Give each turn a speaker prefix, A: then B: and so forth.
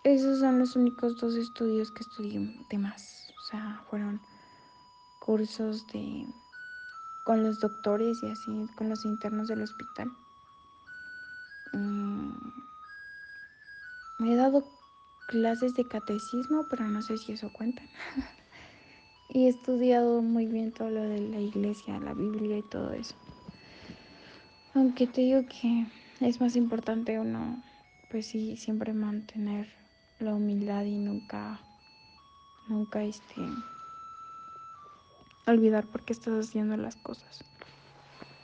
A: esos son los únicos dos estudios que estudié de más. O sea, fueron cursos de con los doctores y así, con los internos del hospital. Mm, Me he dado clases de catecismo, pero no sé si eso cuenta. Y he estudiado muy bien todo lo de la iglesia, la Biblia y todo eso. Aunque te digo que es más importante uno, pues sí, siempre mantener la humildad y nunca olvidar por qué estás haciendo las cosas.